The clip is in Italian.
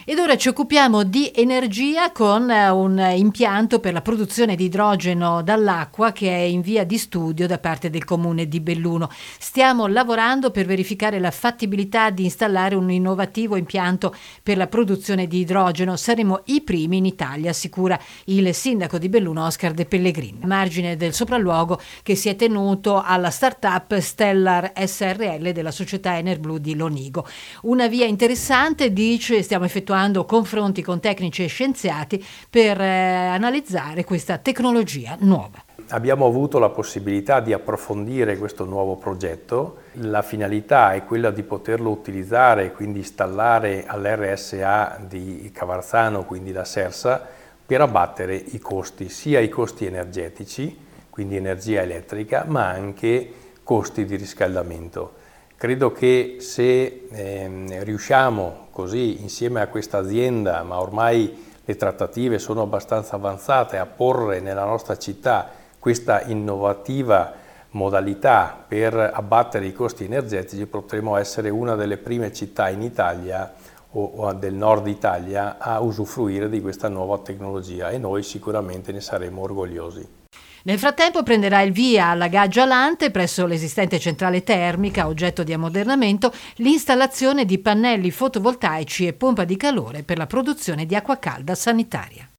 Ed ora ci occupiamo di energia con un impianto per la produzione di idrogeno dall'acqua che è in via di studio da parte del comune di Belluno. Stiamo lavorando per verificare la fattibilità di installare un innovativo impianto per la produzione di idrogeno. Saremo i primi in Italia, assicura il sindaco di Belluno Oscar De Pellegrin. A margine del sopralluogo che si è tenuto alla start-up Stellar SRL della società Enerblu di Lonigo. Una via interessante, dice, stiamo effettuando confronti con tecnici e scienziati per analizzare questa tecnologia nuova. Abbiamo avuto la possibilità di approfondire questo nuovo progetto. La finalità è quella di poterlo utilizzare, quindi installare all'RSA di Cavarzano, quindi la Sersa, per abbattere i costi, sia i costi energetici, quindi energia elettrica, ma anche costi di riscaldamento. Credo che se riusciamo così insieme a questa azienda, ma ormai le trattative sono abbastanza avanzate, a porre nella nostra città questa innovativa modalità per abbattere i costi energetici, potremo essere una delle prime città in Italia o del nord Italia a usufruire di questa nuova tecnologia e noi sicuramente ne saremo orgogliosi. Nel frattempo prenderà il via alla Gaggia Alante, presso l'esistente centrale termica, oggetto di ammodernamento, l'installazione di pannelli fotovoltaici e pompa di calore per la produzione di acqua calda sanitaria.